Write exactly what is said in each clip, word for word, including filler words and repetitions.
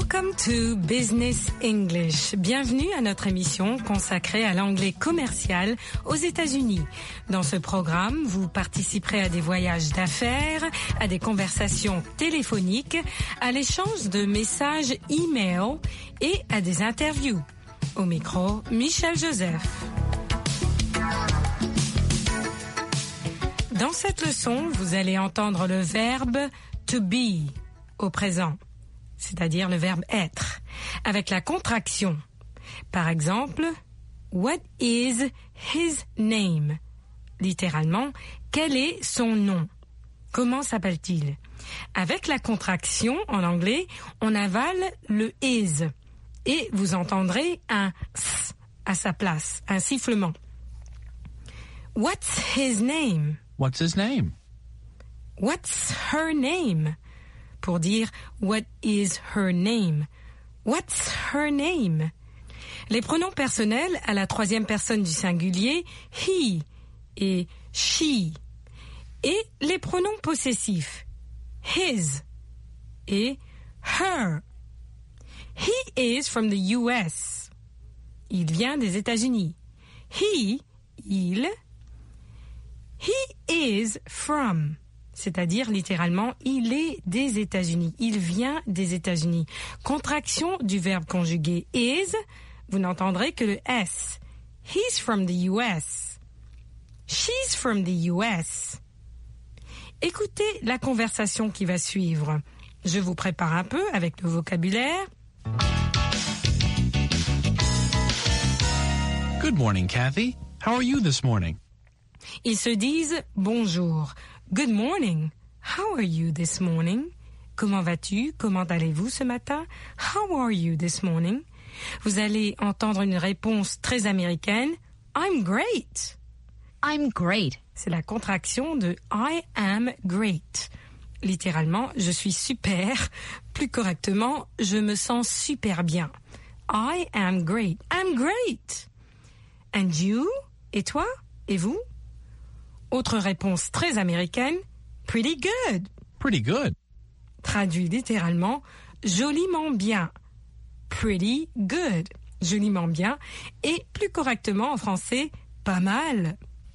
Welcome to Business English. Bienvenue à notre émission consacrée à l'anglais commercial aux États-Unis. Dans ce programme, vous participerez à des voyages d'affaires, à des conversations téléphoniques, à l'échange de messages e-mail et à des interviews. Au micro, Michel Joseph. Dans cette leçon, vous allez entendre le verbe to be au présent, c'est-à-dire le verbe être, avec la contraction. Par exemple, what is his name? Littéralement, quel est son nom? Comment s'appelle-t-il? Avec la contraction, en anglais, on avale le is et vous entendrez un s à sa place, un sifflement. What's his name? What's his name? What's her name? Pour dire what is her name? What's her name? Les pronoms personnels à la troisième personne du singulier, he et she. Et les pronoms possessifs, his et her. He is from the U S. Il vient des États-Unis. He, il. He is from, c'est-à-dire littéralement, il est des États-Unis. Il vient des États-Unis. Contraction du verbe conjugué is, vous n'entendrez que le S. He's from the U S. She's from the U S. Écoutez la conversation qui va suivre. Je vous prépare un peu avec le vocabulaire. Good morning, Kathy. How are you this morning? Ils se disent bonjour. Good morning. How are you this morning? Comment vas-tu? Comment allez-vous ce matin? How are you this morning? Vous allez entendre une réponse très américaine. I'm great. I'm great. C'est la contraction de I am great. Littéralement, je suis super. Plus correctement, je me sens super bien. I am great. I'm great. And you? Et toi? Et vous? Autre réponse très américaine, pretty good. Pretty good. Traduit littéralement, joliment bien. Pretty good. Joliment bien. Et plus correctement en français, pas mal.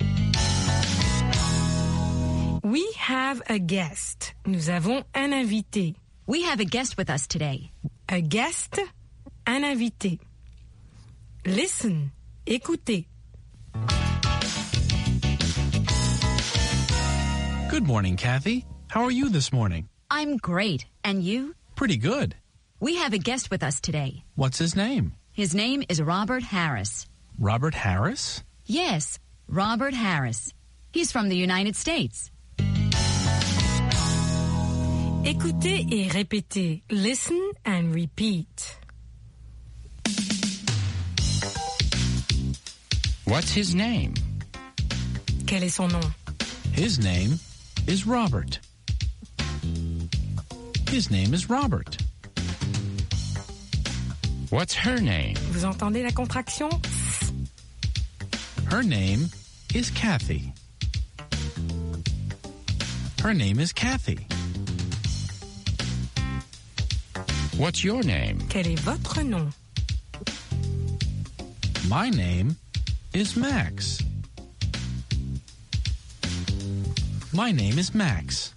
We have a guest. Nous avons un invité. We have a guest with us today. A guest, un invité. Listen, écoutez. Good morning, Kathy. How are you this morning? I'm great. And you? Pretty good. We have a guest with us today. What's his name? His name is Robert Harris. Robert Harris? Yes, Robert Harris. He's from the United States. Écoutez et répétez. Listen and repeat. What's his name? Quel est son nom? His name is Robert. His name is Robert. What's her name? Vous entendez la contraction? Her name is Kathy. Her name is Kathy. What's your name? Quel est votre nom? My name is Max. My name is Max.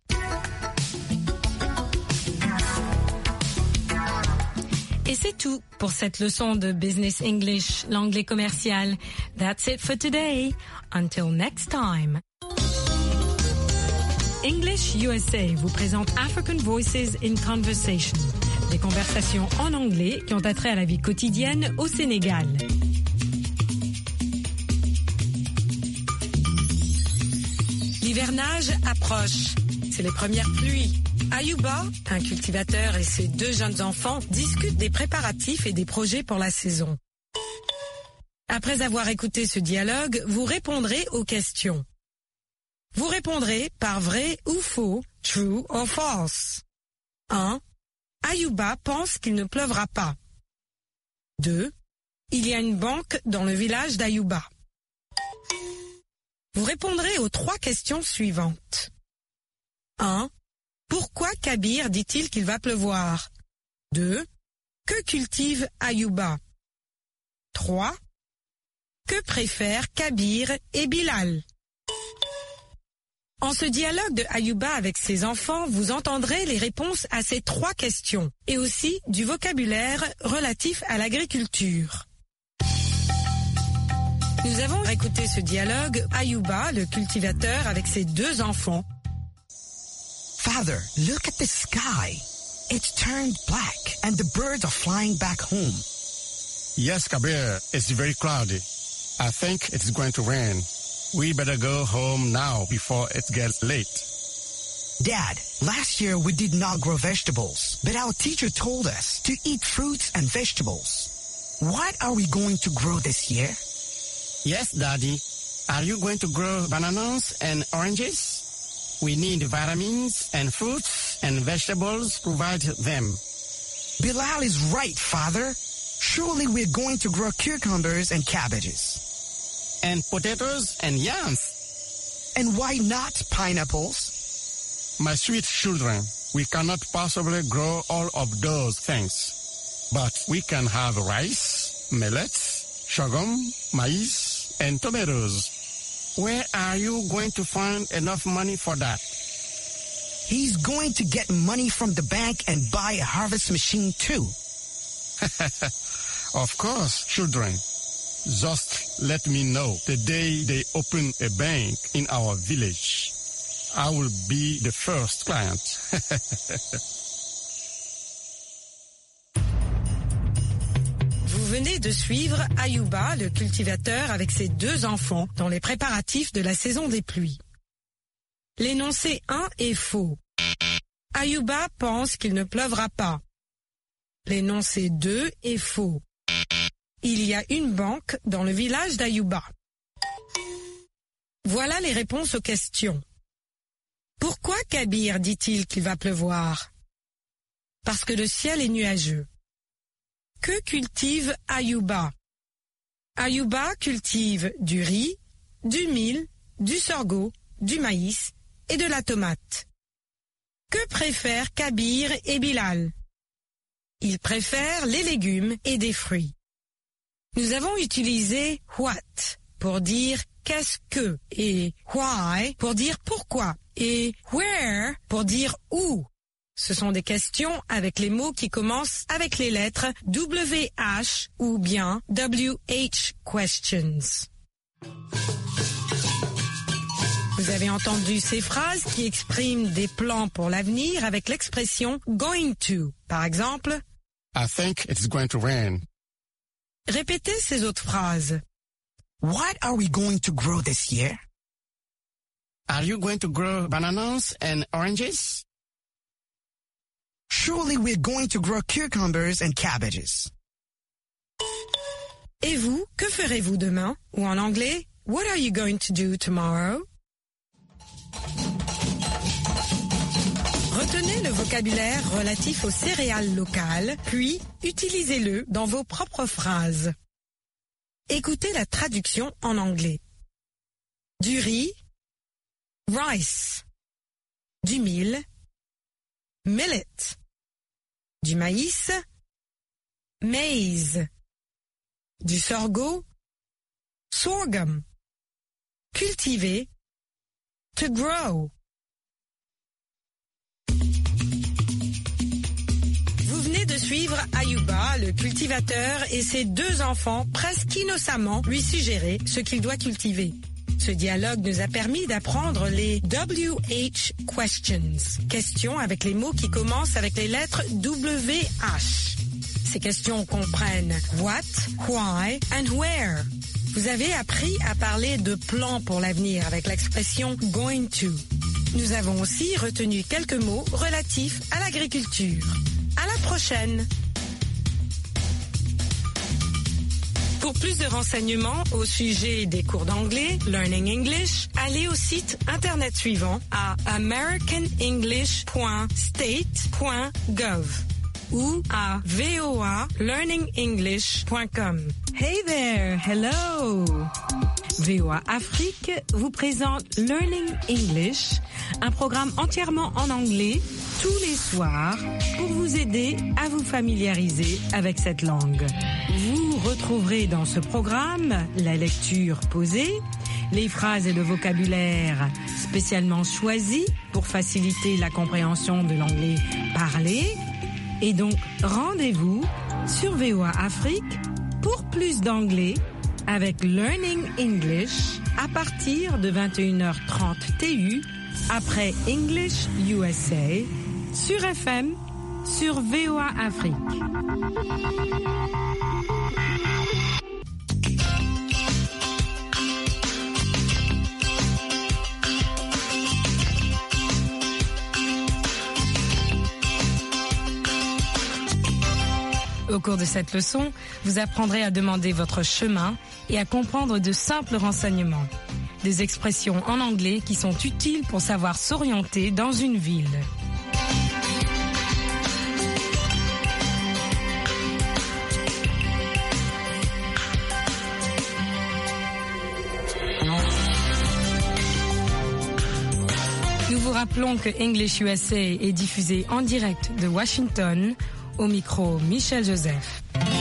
Et c'est tout pour cette leçon de Business English, l'anglais commercial. That's it for today. Until next time. English U S A vous présente African Voices in Conversation. Des conversations en anglais qui ont attrait à la vie quotidienne au Sénégal. L'hivernage approche. C'est les premières pluies. Ayuba, un cultivateur et ses deux jeunes enfants discutent des préparatifs et des projets pour la saison. Après avoir écouté ce dialogue, vous répondrez aux questions. Vous répondrez par vrai ou faux, true or false. un. Ayuba pense qu'il ne pleuvra pas. deux. Il y a une banque dans le village d'Ayuba. Vous répondrez aux trois questions suivantes. un. Pourquoi Kabir dit-il qu'il va pleuvoir? deux. Que cultive Ayuba? trois. Que préfèrent Kabir et Bilal? En ce dialogue de Ayuba avec ses enfants, vous entendrez les réponses à ces trois questions et aussi du vocabulaire relatif à l'agriculture. Nous avons écouté ce dialogue, Ayuba, le cultivateur, avec ses deux enfants. Father, look at the sky. It's turned black and the birds are flying back home. Yes, Kabir, it's very cloudy. I think it's going to rain. We better go home now before it gets late. Dad, last year we did not grow vegetables, but our teacher told us to eat fruits and vegetables. What are we going to grow this year? Yes, Daddy. Are you going to grow bananas and oranges? We need vitamins and fruits and vegetables provide them. Bilal is right, Father. Surely we're going to grow cucumbers and cabbages. And potatoes and yams. And why not pineapples? My sweet children, we cannot possibly grow all of those things. But we can have rice, millet, sorghum, maize, and tomatoes. Where are you going to find enough money for that? He's going to get money from the bank and buy a harvest machine too. Of course, children. Just let me know the day they open a bank in our village. I will be the first client. Vous venez de suivre Ayuba, le cultivateur, avec ses deux enfants dans les préparatifs de la saison des pluies. L'énoncé un est faux. Ayuba pense qu'il ne pleuvra pas. L'énoncé deux est faux. Il y a une banque dans le village d'Ayuba. Voilà les réponses aux questions. Pourquoi Kabir dit-il qu'il va pleuvoir? Parce que le ciel est nuageux. Que cultive Ayuba? Ayuba cultive du riz, du mil, du sorgho, du maïs et de la tomate. Que préfèrent Kabir et Bilal? Ils préfèrent les légumes et des fruits. Nous avons utilisé what pour dire qu'est-ce que et why pour dire pourquoi et where pour dire où. Ce sont des questions avec les mots qui commencent avec les lettres W H ou bien W H questions. Vous avez entendu ces phrases qui expriment des plans pour l'avenir avec l'expression going to. Par exemple, I think it's going to rain. Répétez ces autres phrases. What are we going to grow this year? Are you going to grow bananas and oranges? Surely we're going to grow cucumbers and cabbages. Et vous, que ferez-vous demain? Ou en anglais, what are you going to do tomorrow? Retenez le vocabulaire relatif aux céréales locales, puis utilisez-le dans vos propres phrases. Écoutez la traduction en anglais. Du riz, rice. Du mil, millet. Du maïs, maize. Du sorgho, sorghum. Cultiver, to grow. Vous venez de suivre Ayuba, le cultivateur, et ses deux enfants presque innocemment lui suggérer ce qu'il doit cultiver. Ce dialogue nous a permis d'apprendre les W H questions, questions avec les mots qui commencent avec les lettres W H. Ces questions comprennent what, why and where. Vous avez appris à parler de plans pour l'avenir avec l'expression going to. Nous avons aussi retenu quelques mots relatifs à l'agriculture. À la prochaine! Pour plus de renseignements au sujet des cours d'anglais, Learning English, allez au site internet suivant à american english point state point gov ou à voa learning english point com. Hey there, hello. V O A Afrique vous présente Learning English, un programme entièrement en anglais tous les soirs pour vous aider à vous familiariser avec cette langue. Vous retrouverez dans ce programme la lecture posée, les phrases et le vocabulaire spécialement choisis pour faciliter la compréhension de l'anglais parlé. Et donc, rendez-vous sur V O A Afrique pour plus d'anglais avec Learning English à partir de vingt et une heures trente T U après English U S A sur F M sur V O A Afrique. Au cours de cette leçon, vous apprendrez à demander votre chemin et à comprendre de simples renseignements. Des expressions en anglais qui sont utiles pour savoir s'orienter dans une ville. Nous vous rappelons que English U S A est diffusé en direct de Washington. Au micro, Michel Joseph.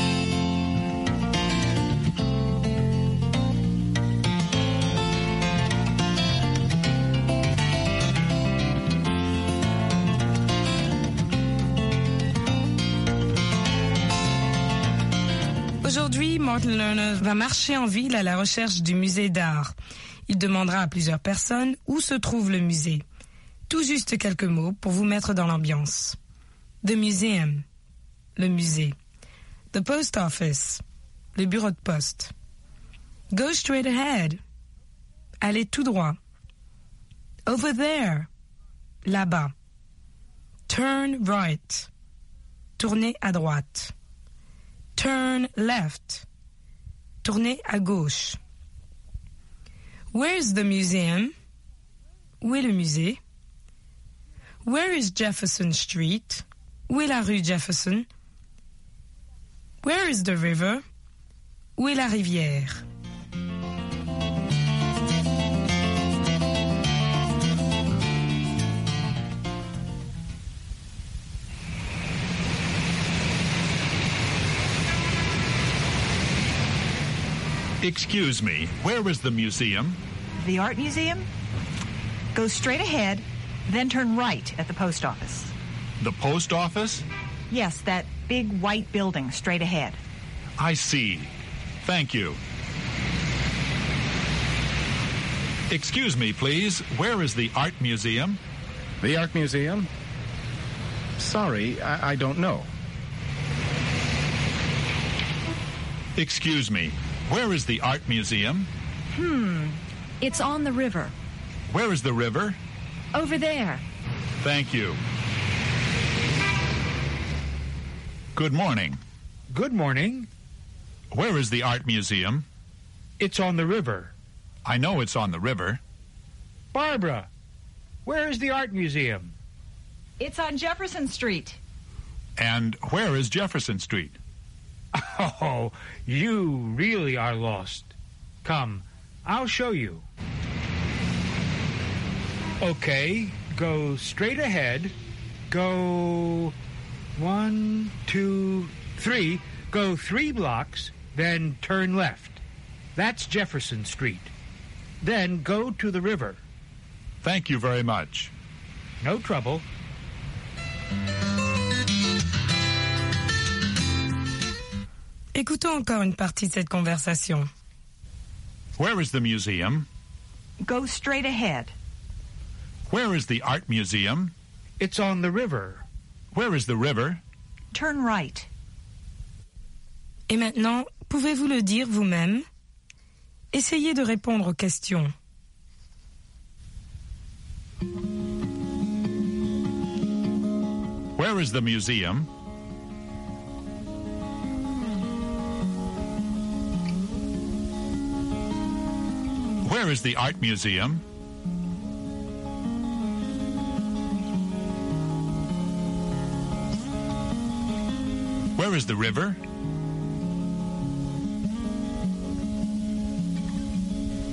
Aujourd'hui, Martin Lerner va marcher en ville à la recherche du musée d'art. Il demandera à plusieurs personnes où se trouve le musée. Tout juste quelques mots pour vous mettre dans l'ambiance. The Museum. Le musée. The post office. Le bureau de poste. Go straight ahead. Allez tout droit. Over there. Là-bas. Turn right. Tournez à droite. Turn left. Tournez à gauche. Where's the museum? Où est le musée? Where is Jefferson Street? Où est la rue Jefferson? Where is the river? Où est la rivière? Excuse me, where is the museum? The Art Museum? Go straight ahead, then turn right at the post office. The post office? Yes, that big white building straight ahead. I see. Thank you. Excuse me, please. Where is the Art Museum? The Art Museum? Sorry, I, I don't know. Excuse me. Where is the Art Museum? Hmm. It's on the river. Where is the river? Over there. Thank you. Good morning. Good morning. Where is the Art Museum? It's on the river. I know it's on the river. Barbara, where is the Art Museum? It's on Jefferson Street. And where is Jefferson Street? Oh, you really are lost. Come, I'll show you. Okay, go straight ahead. Go one, two, three. Go three blocks, then turn left. That's Jefferson Street. Then go to the river. Thank you very much. No trouble. Écoutons encore une partie de cette conversation. Where is the museum? Go straight ahead. Where is the Art Museum? It's on the river. Where is the river? Turn right. Et maintenant, pouvez-vous le dire vous-même? Essayez de répondre aux questions. Where is the museum? Where is the Art Museum? Where is the river?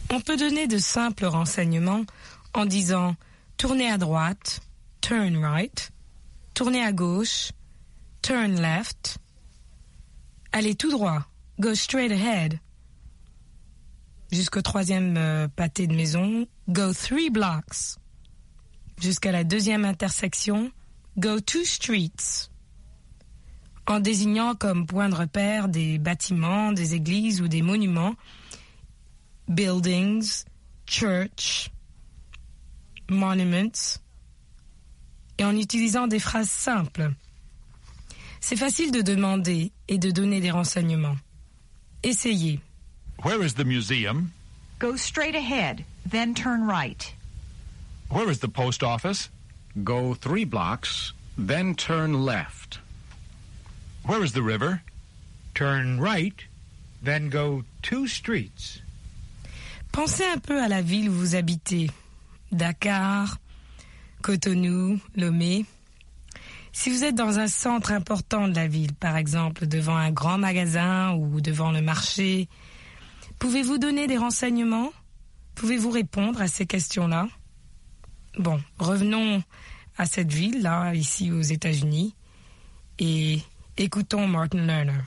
On peut donner de simples renseignements en disant « tournez à droite »,« turn right »,« tournez à gauche »,« turn left »,« allez tout droit »,« go straight ahead », jusqu'au troisième euh, pâté de maison, « go three blocks », jusqu'à la deuxième intersection, « go two streets », en désignant comme point de repère des bâtiments, des églises ou des monuments, buildings, church, monuments, et en utilisant des phrases simples. C'est facile de demander et de donner des renseignements. Essayez. Where is the museum? Go straight ahead, then turn right. Where is the post office? Go three blocks, then turn left. Where is the river? Turn right, then go two streets. Pensez un peu à la ville où vous habitez. Dakar, Cotonou, Lomé. Si vous êtes dans un centre important de la ville, par exemple devant un grand magasin ou devant le marché, pouvez-vous donner des renseignements? Pouvez-vous répondre à ces questions-là? Bon, revenons à cette ville-là, ici aux États-Unis, et écoutons Martin Lerner.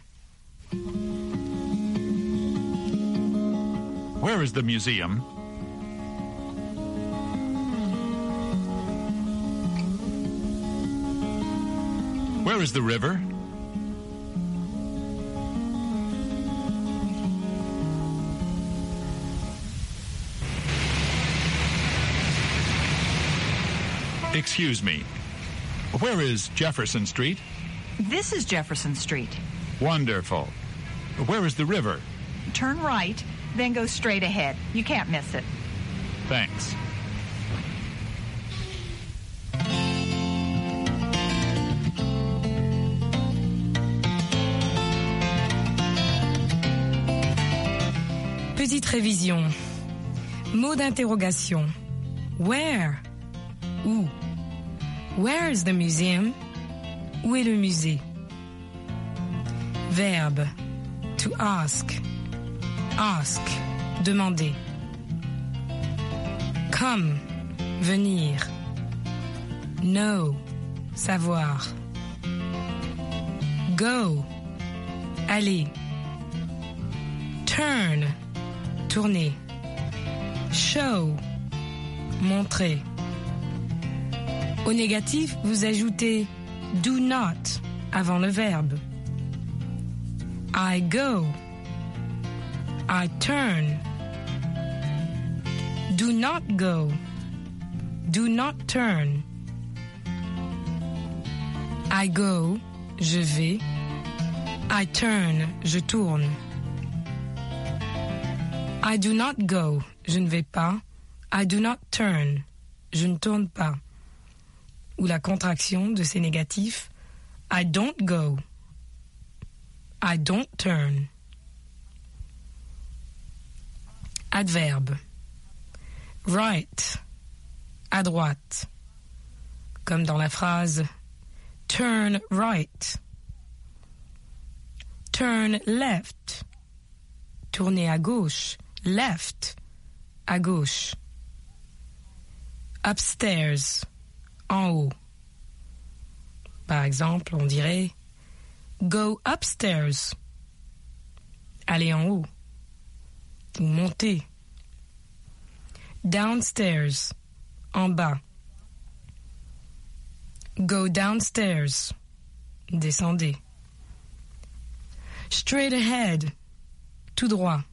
Where is the museum? Where is the river? Excuse me. Where is Jefferson Street? This is Jefferson Street. Wonderful. Where is the river? Turn right, then go straight ahead. You can't miss it. Thanks. Petite révision. Mot d'interrogation. Where? Où? Where is the museum? Où est le musée? Verbe. To ask. Ask. Demander. Come. Venir. Know. Savoir. Go. Aller. Turn. Tourner. Show. Montrer. Au négatif, vous ajoutez do not avant le verbe. I go. I turn. Do not go. Do not turn. I go. Je vais. I turn. Je tourne. I do not go. Je ne vais pas. I do not turn. Je ne tourne pas. Ou la contraction de ces négatifs. I don't go. I don't turn. Adverbe. Right. À droite. Comme dans la phrase turn right. Turn left. Tourner à gauche. Left. À gauche. Upstairs. En haut. Par exemple, on dirait go upstairs. Aller en haut. Ou monter. Downstairs. En bas. Go downstairs. Descendez. Straight ahead. Tout droit.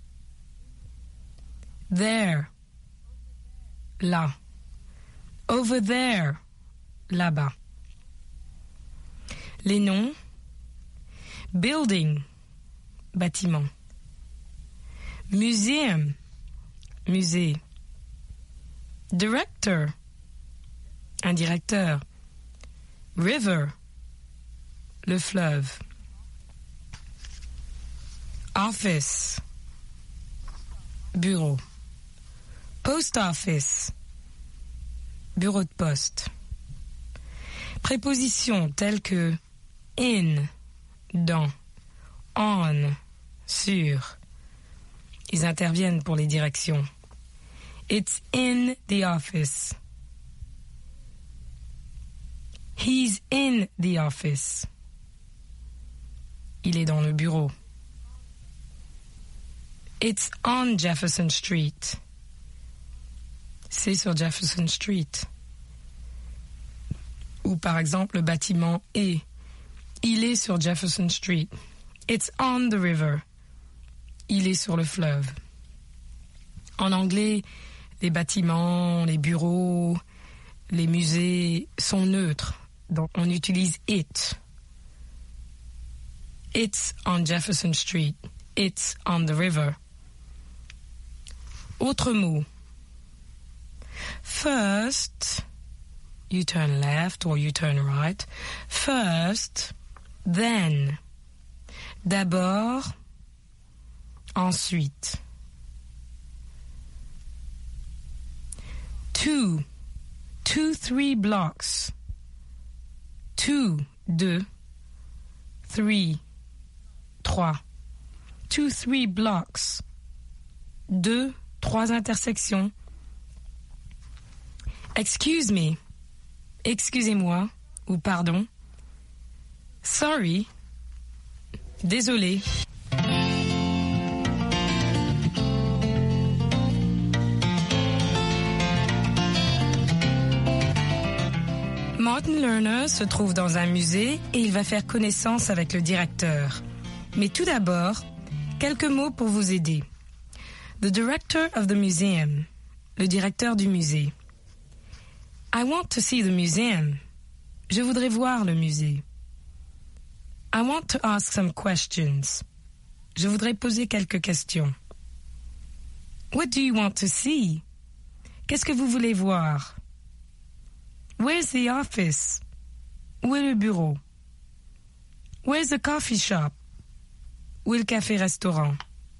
There. Là. Over there. Là-bas. Les noms. Building. Bâtiment. Museum. Musée. Director. Un directeur. River. Le fleuve. Office. Bureau. Post office. Bureau de poste. Prépositions telles que in, dans, on, sur, Ils interviennent pour les directions. It's in the office. He's in the office. Il est dans le bureau. It's on Jefferson Street. C'est sur Jefferson Street. Ou par exemple, le bâtiment est. Il est sur Jefferson Street. It's on the river. Il est sur le fleuve. En anglais, les bâtiments, les bureaux, les musées sont neutres. Donc, on utilise it. It's on Jefferson Street. It's on the river. Autre mot. First, you turn left or you turn right. First, then. D'abord, ensuite. Two, two, three blocks. Two, deux. Three, trois. Two, three blocks. Deux, trois intersections. Excuse me. Excusez-moi ou pardon. Sorry. Désolé. Martin Lerner se trouve dans un musée et il va faire connaissance avec le directeur. Mais tout d'abord, quelques mots pour vous aider. The director of the museum. Le directeur du musée. I want to see the museum. Je voudrais voir le musée. I want to ask some questions. Je voudrais poser quelques questions. What do you want to see? Qu'est-ce que vous voulez voir? Where's the office? Où est le bureau? Where's the coffee shop? Où est le café-restaurant?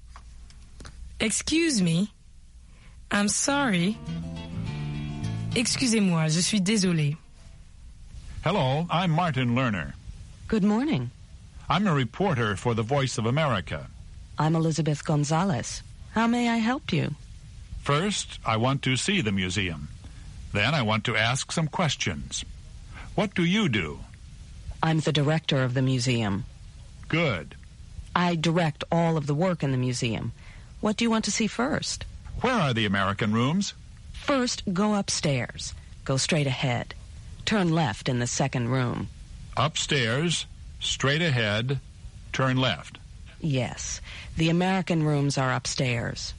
Excuse me. I'm sorry. Excusez-moi, je suis désolé. Hello, I'm Martin Lerner. Good morning. I'm a reporter for the Voice of America. I'm Elizabeth Gonzalez. How may I help you? First, I want to see the museum. Then I want to ask some questions. What do you do? I'm the director of the museum. Good. I direct all of the work in the museum. What do you want to see first? Where are the American rooms? First, go upstairs. Go straight ahead. Turn left in the second room. Upstairs, straight ahead, turn left. Yes. The American rooms are upstairs.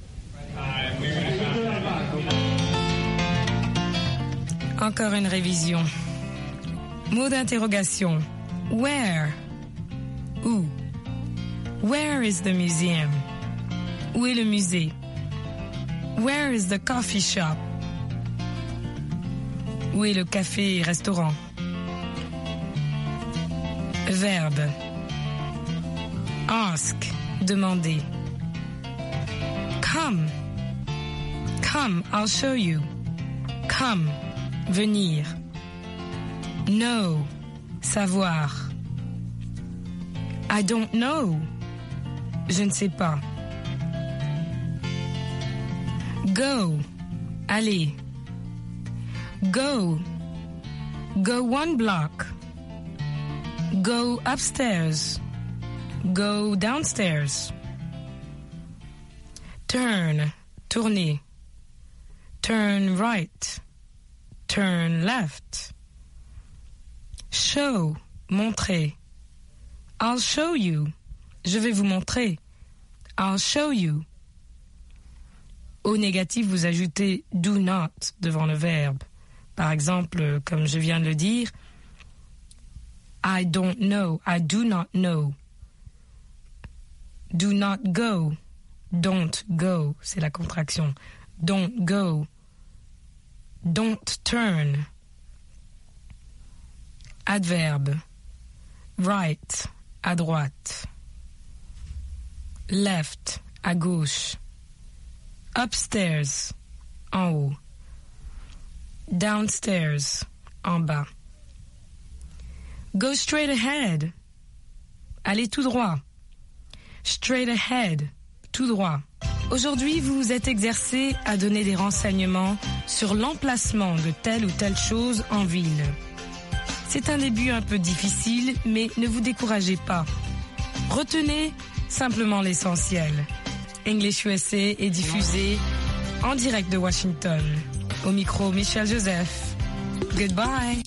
Encore une révision. Mot d'interrogation. Where? Où? Where is the museum? Où est le musée? Where is the coffee shop? Où est le café et restaurant? Verbe. Ask, demander. Come. Come, I'll show you. Come, venir. Know, savoir. I don't know. Je ne sais pas. Go, aller. Go. Go one block. Go upstairs. Go downstairs. Turn, tourner. Turn right. Turn left. Show, montrer. I'll show you. Je vais vous montrer. I'll show you. Au négatif, vous ajoutez do not devant le verbe. Par exemple, comme je viens de le dire, I don't know, I do not know. Do not go, don't go, c'est la contraction. Don't go, don't turn. Adverbe, right, à droite. Left, à gauche. Upstairs, en haut. Downstairs, en bas. Go straight ahead. Allez tout droit. Straight ahead, tout droit. Aujourd'hui, vous vous êtes exercé à donner des renseignements sur l'emplacement de telle ou telle chose en ville. C'est un début un peu difficile, mais ne vous découragez pas. Retenez simplement l'essentiel. English U S A est diffusé en direct de Washington. Au micro, Michel Joseph. Goodbye.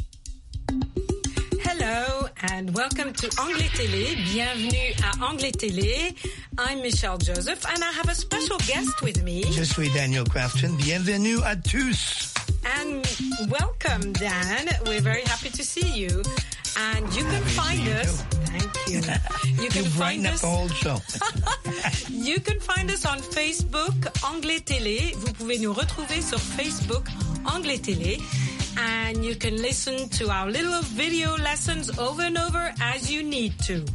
Hello and welcome to Anglais Télé. Bienvenue à Anglais Télé. I'm Michelle Joseph and I have a special guest with me. Je suis Daniel Crafton. Bienvenue à tous. And welcome, Dan. We're very happy to see you. And you can find us. Thank you. You can find us. Up the whole show. You can find us on Facebook, Anglais Télé. Vous pouvez nous retrouver sur Facebook, Anglais Télé. And you can listen to our little video lessons over and over as you need to.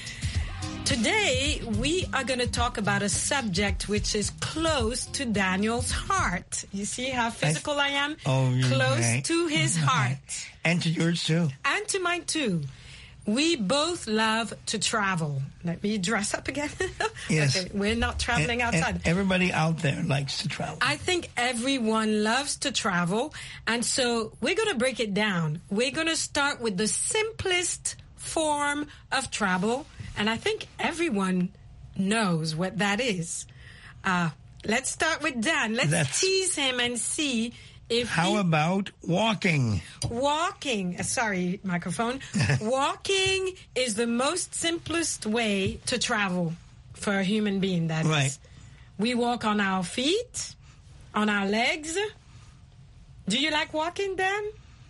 Today, we are going to talk about a subject which is close to Daniel's heart. You see how physical I, I am? Oh, close right. to his heart. And to yours too. And to mine too. We both love to travel. Let me dress up again. Yes. Okay, we're not traveling and, outside. And everybody out there likes to travel. I think everyone loves to travel. And so we're going to break it down. We're going to start with the simplest form of travel. And I think everyone knows what that is. Uh, let's start with Dan. Let's That's... tease him and see if How he... about walking? Walking. Uh, sorry, microphone. Walking is the most simplest way to travel for a human being, that right. is. We walk on our feet, on our legs. Do you like walking, Dan?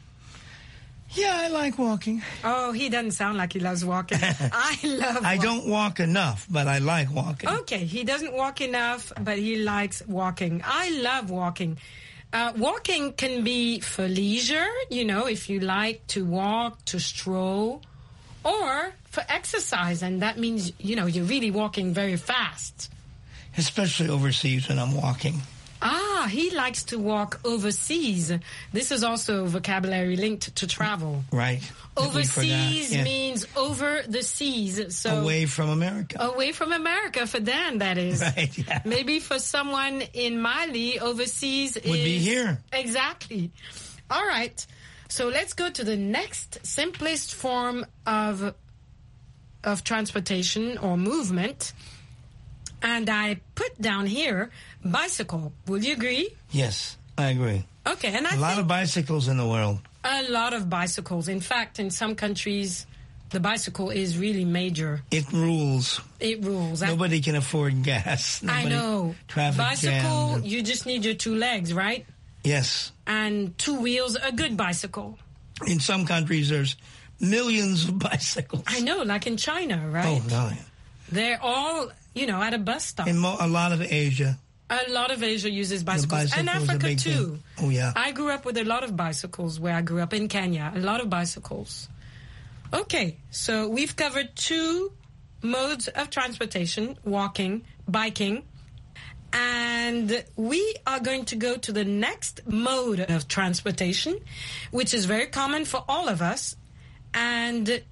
Yeah, I like walking. Oh, he doesn't sound like he loves walking. I love I walking. don't walk enough, but I like walking. Okay, he doesn't walk enough, but he likes walking. I love walking. Uh, walking can be for leisure, you know, if you like to walk, to stroll, or for exercise, and that means, you know, you're really walking very fast. Especially overseas when I'm walking. Ah, he likes to walk overseas. This is also vocabulary linked to travel. Right. Overseas yeah. means over the seas. So away from America. Away from America for Dan, that is. Right, yeah. Maybe for someone in Mali, overseas Would is... be here. Exactly. All right. So let's go to the next simplest form of of transportation or movement. And I put down here bicycle. Will you agree? Yes, I agree. Okay, and I a lot think of bicycles in the world. A lot of bicycles. In fact, in some countries, the bicycle is really major. It rules. It rules. Nobody I, can afford gas. Nobody, I know. Traffic bicycle, jam. You just need your two legs, right? Yes. And two wheels, a good bicycle. In some countries, there's millions of bicycles. I know, like in China, right? Oh, no. They're all, you know, at a bus stop. In mo- a lot of Asia. A lot of Asia uses bicycles. And Africa, too. Thing. Oh, yeah. I grew up with a lot of bicycles where I grew up in Kenya. A lot of bicycles. Okay, so we've covered two modes of transportation, walking, biking. And we are going to go to the next mode of transportation, which is very common for all of us. And it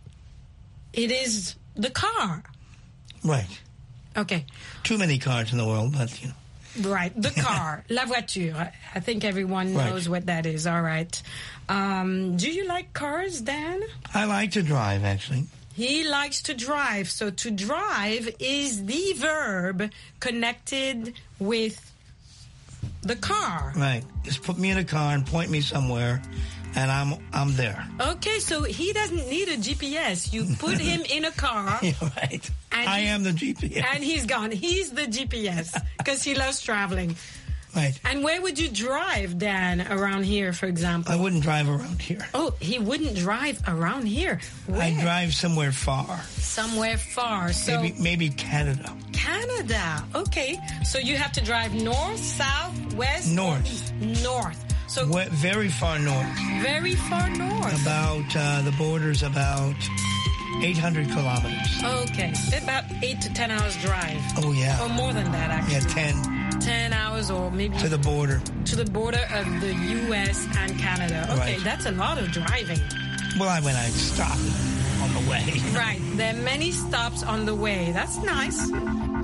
is the car. Right. Okay. Too many cars in the world, but, you know. Right, the car, la voiture. I think everyone knows right. what that is. All right. Um, do you like cars, Dan? I like to drive, actually. He likes to drive. So to drive is the verb connected with the car. Right. Just put me in a car and point me somewhere, and I'm I'm there. Okay, so he doesn't need a G P S. You put him in a car. Yeah, right. I am the G P S. And he's gone. He's the G P S because he loves traveling. Right. And where would you drive, Dan, around here, for example? I wouldn't drive around here. Oh, he wouldn't drive around here. Where? I'd drive somewhere far. Somewhere far. So maybe maybe Canada. Canada. Okay. So you have to drive north, south, west? North. North. So we- very far north. Very far north. About uh, the border's about eight hundred kilometers. Okay. About eight to ten hours drive. Oh, yeah. Or more than that, actually. Yeah, ten. ten hours or maybe... To the border. To the border of the U S and Canada. Okay, right. That's a lot of driving. Well, I when I stopped on the way. Right. There are many stops on the way. That's nice.